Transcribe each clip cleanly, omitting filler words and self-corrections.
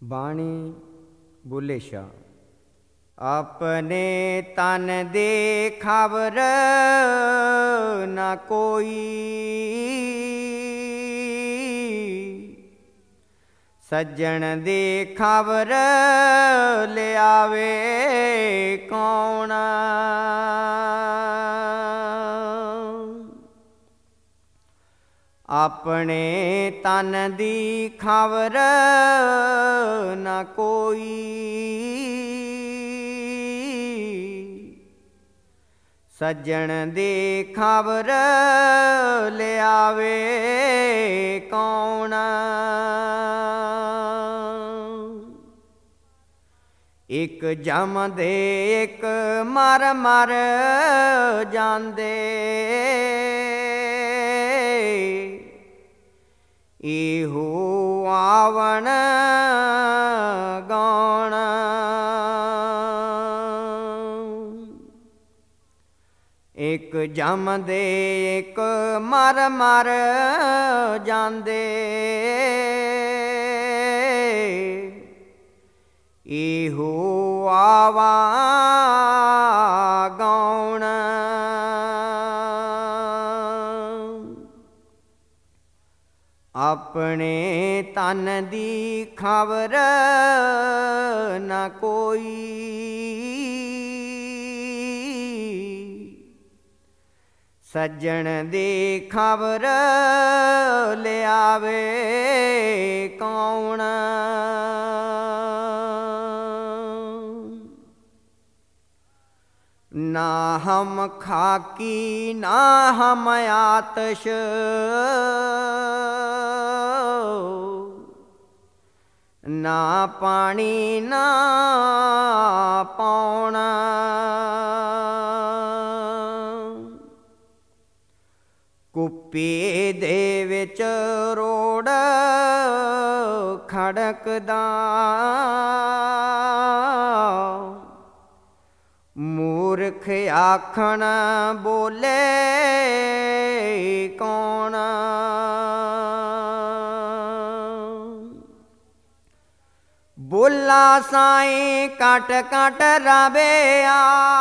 ਬਾਣੀ ਬੁੱਲੇ ਸ਼ਾਹ। ਆਪਣੇ ਤਨ ਦੇ ਖਬਰ ਨਾ ਕੋਈ, ਸੱਜਣ ਦੇ ਖਬਰ ਲਿਆਵੇ ਕੌਣ। ਆਪਣੇ ਤਨ ਦੀ ਖਬਰ ਨਾ ਕੋਈ, ਸੱਜਣ ਦੇ ਖਬਰ ਲਿਆਵੇ ਕੌਣ। ਇੱਕ ਜੰਮਦੇ ਇੱਕ ਮਰ ਮਰ ਜਾਂਦੇ, ਇਹੋ ਆਵਣ ਗਾਉਣ। ਇੱਕ ਜੰਮਦੇ ਇੱਕ ਮਰ ਮਰ ਜਾਂਦੇ, ਇਹੋ ਆਵਾ ਗਾਉਣ। ਆਪਣੇ ਤਨ ਦੀ ਖਬਰ ਨਾ ਕੋਈ, ਸੱਜਣ ਦੀ ਖਬਰ ਲਿਆਵੇ ਕੌਣ। ਨਾ ਹਮ ਖਾਕੀ ਨਾ ਹਮ ਆਤਸ਼, ਨਾ ਪਾਣੀ ਨਾ ਪੌਣ। ਕੁੱਪੀ ਦੇ ਵਿੱਚ ਰੋੜ ਖੜਕਦਾ, ਮੂਰਖ ਆਖਣ ਬੋਲੇ ਕੌਣ। ਬੋਲਾ ਸਾਈਂ ਕੱਟ ਕੱਟ ਰਬਿਆ,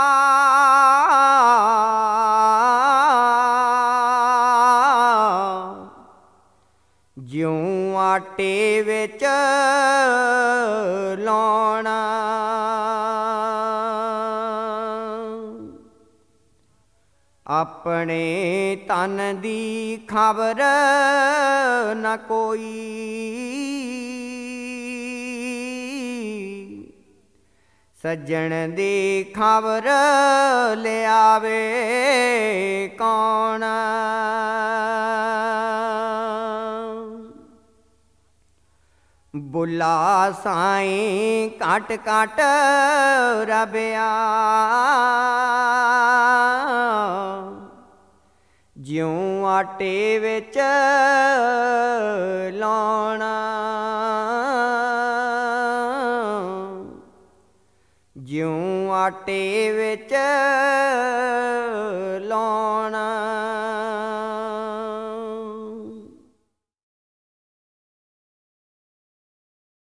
ਜਿਉਂ ਆਟੇ ਵਿੱਚ ਲਾਉਣਾ। ਆਪਣੇ ਤਨ ਦੀ ਖਬਰ ਨਾ ਕੋਈ, ਸੱਜਣ ਦੀ ਖਬਰ ਲਿਆਵੇ ਕੌਣ। ਬੁੱਲਾ ਸਾਈਂ ਕੱਟ ਕੱਟ ਰਬਿਆ, ਜਿਉਂ ਆਟੇ ਵਿੱਚ ਲਾਉਣਾ। ਜਿਉਂ ਆਟੇ ਵਿੱਚ ਲਾਉਣਾ।